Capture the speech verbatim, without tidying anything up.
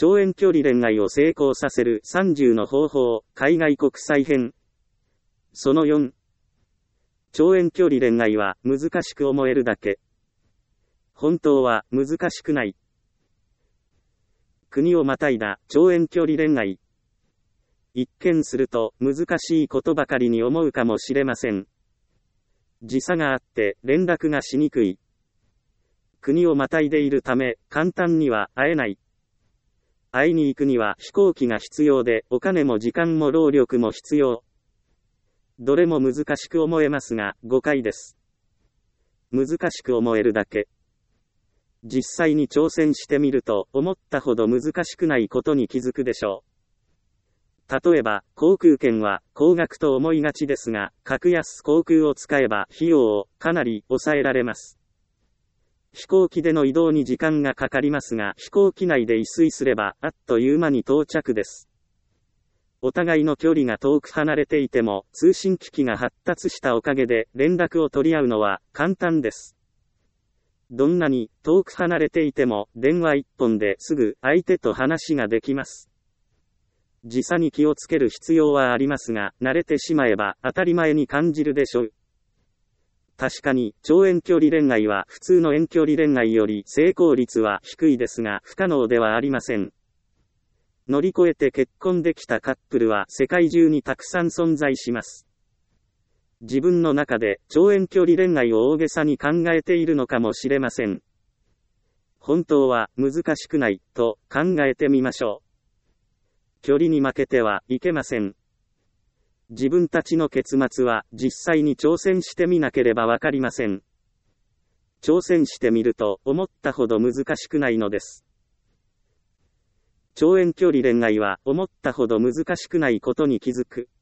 超遠距離恋愛を成功させるさんじゅうの方法、海外国際編。そのよん。超遠距離恋愛は難しく思えるだけ。本当は難しくない。国をまたいだ超遠距離恋愛。一見すると難しいことばかりに思うかもしれません。時差があって連絡がしにくい。国をまたいでいるため簡単には会えない。会いに行くには飛行機が必要でお金も時間も労力も必要。どれも難しく思えますが誤解です。難しく思えるだけ。実際に挑戦してみると思ったほど難しくないことに気づくでしょう。例えば、航空券は高額と思いがちですが、格安航空を使えば費用をかなり抑えられます。飛行機での移動に時間がかかりますが、飛行機内で一睡すればあっという間に到着です。お互いの距離が遠く離れていても、通信機器が発達したおかげで連絡を取り合うのは簡単です。どんなに遠く離れていても電話一本ですぐ相手と話ができます。時差に気をつける必要はありますが、慣れてしまえば当たり前に感じるでしょう。確かに、超遠距離恋愛は普通の遠距離恋愛より成功率は低いですが、不可能ではありません。乗り越えて結婚できたカップルは世界中にたくさん存在します。自分の中で超遠距離恋愛を大げさに考えているのかもしれません。本当は難しくないと考えてみましょう。距離に負けてはいけません。自分たちの結末は実際に挑戦してみなければわかりません。挑戦してみると思ったほど難しくないのです。超遠距離恋愛は思ったほど難しくないことに気づく。